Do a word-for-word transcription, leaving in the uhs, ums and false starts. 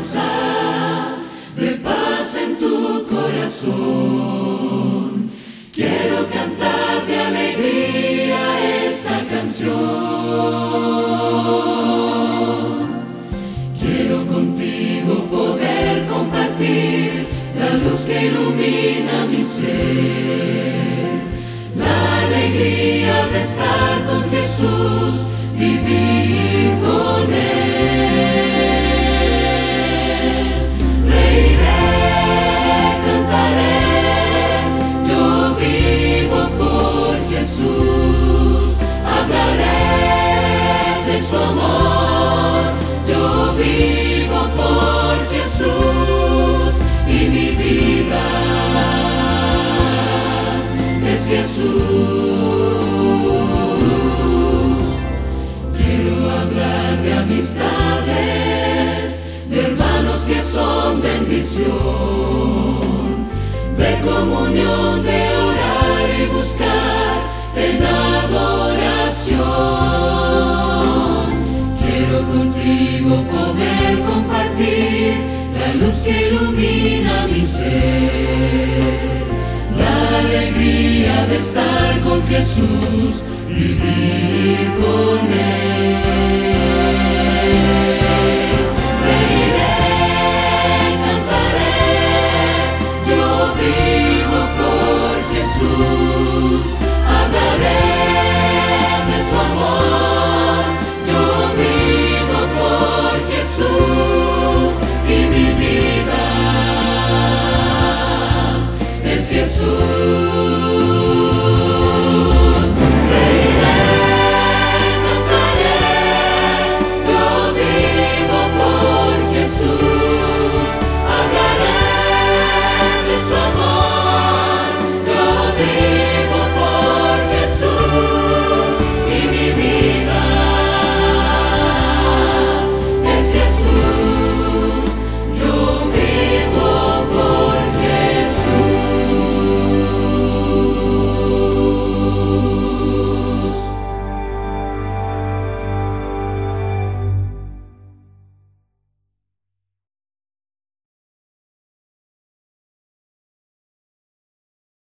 esperanza de paz en tu corazón. Quiero cantar de alegría esta canción. Quiero contigo poder compartir la luz que ilumina mi ser, la alegría de estar con Jesús, vivir con Él. Reiré, cantaré, yo vivo por Jesús, hablaré de su amor, yo vivo por Jesús y mi vida es Jesús. De amistades, de hermanos que son bendición, de comunión, de orar y buscar en adoración. Quiero contigo poder compartir la luz que ilumina mi ser, la alegría de estar con Jesús, vivir con Él.